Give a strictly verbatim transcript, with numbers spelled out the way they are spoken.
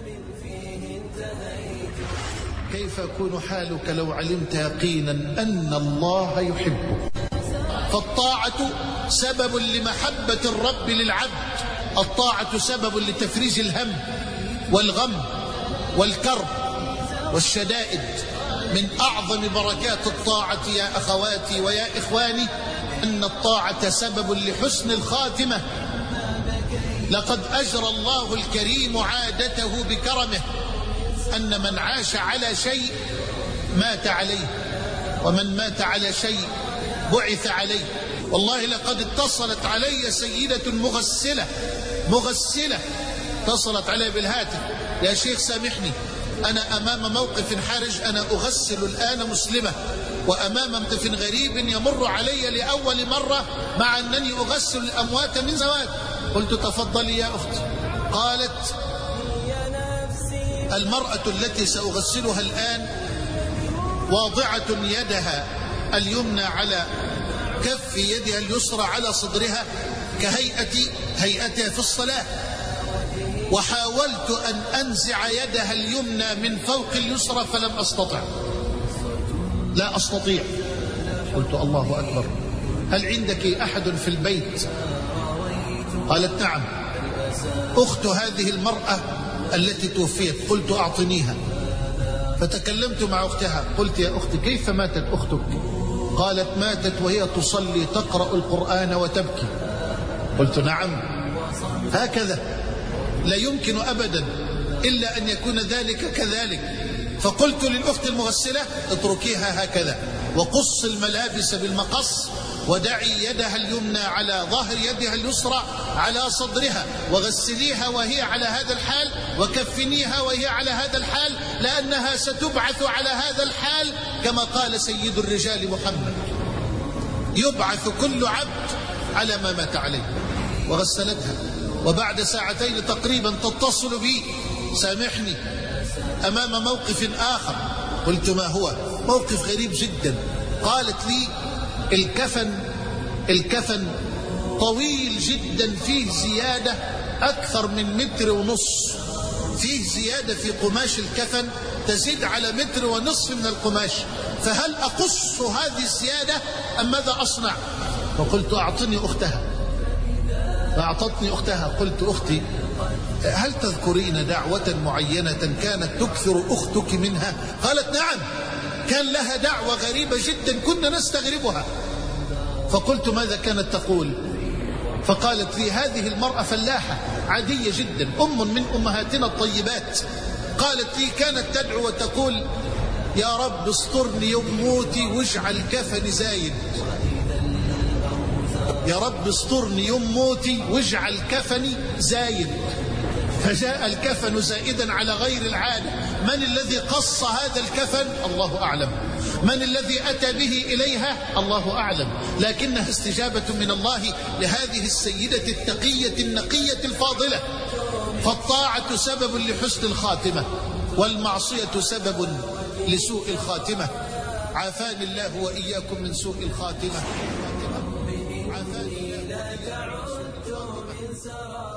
كيف يكون حالك لو علمت يقينا أن الله يحبك؟ فالطاعة سبب لمحبة الرب للعبد، الطاعة سبب لتفريج الهم والغم والكرب والشدائد. من أعظم بركات الطاعة يا أخواتي ويا إخواني أن الطاعة سبب لحسن الخاتمة. لقد أجرى الله الكريم عادته بكرمه أن من عاش على شيء مات عليه، ومن مات على شيء بعث عليه. والله لقد اتصلت علي سيدة مغسلة مغسلة اتصلت علي بالهاتف: يا شيخ سامحني، أنا أمام موقف حرج، أنا أغسل الآن مسلمة، وأمام موقف غريب يمر علي لأول مرة، مع أنني أغسل الأموات من زواج. قلت: تفضلي يا أختي. قالت: المرأة التي سأغسلها الآن واضعة يدها اليمنى على كف يدها اليسرى على صدرها كهيئة هيئتها في الصلاة، وحاولت أن أنزع يدها اليمنى من فوق اليسرى فلم أستطع، لا أستطيع. قلت: الله أكبر، هل عندك أحد في البيت؟ قالت: نعم، أخت هذه المرأة التي توفيت. قلت: أعطنيها. فتكلمت مع أختها، قلت: يا أختي، كيف ماتت أختك؟ قالت: ماتت وهي تصلي تقرأ القرآن وتبكي. قلت: نعم، هكذا لا يمكن أبدا إلا أن يكون ذلك كذلك. فقلت للأخت المغسلة: اتركيها هكذا، وقص الملابس بالمقص، ودعي يدها اليمنى على ظهر يدها اليسرى على صدرها، وغسليها وهي على هذا الحال، وكفنيها وهي على هذا الحال، لأنها ستبعث على هذا الحال كما قال سيد الرجال محمد: يبعث كل عبد على ما مات عليه. وغسلتها، وبعد ساعتين تقريبا تتصل بي: سامحني، أمام موقف آخر. قلت: ما هو؟ موقف غريب جدا. قالت لي: الكفن الكفن طويل جدا، فيه زيادة أكثر من متر ونص، فيه زيادة في قماش الكفن تزيد على متر ونصف من القماش، فهل أقص هذه الزيادة أم ماذا أصنع؟ فقلت: أعطني أختها. فأعطتني أختها. قلت: أختي، هل تذكرين دعوة معينة كانت تكثر أختك منها؟ قالت: نعم، كان لها دعوة غريبة جدا كنا نستغربها. فقلت: ماذا كانت تقول؟ فقالت لي: هذه المرأة فلاحة عادية جدا، أم من أمهاتنا الطيبات. قالت لي: كانت تدعو وتقول: يا رب استرني يوم موتي واجعل كفني زايد، يا رب استرني يوم موتي واجعل كفني زايد. فجاء الكفن زائدا على غير العادة. من الذي قص هذا الكفن؟ الله أعلم. من الذي أتى به إليها؟ الله أعلم. لكنها استجابة من الله لهذه السيدة التقية النقية الفاضلة. فالطاعة سبب لحسن الخاتمة، والمعصية سبب لسوء الخاتمة. عافاني الله وإياكم من سوء الخاتمة. عافاني الله وإياكم من سوء الخاتمة.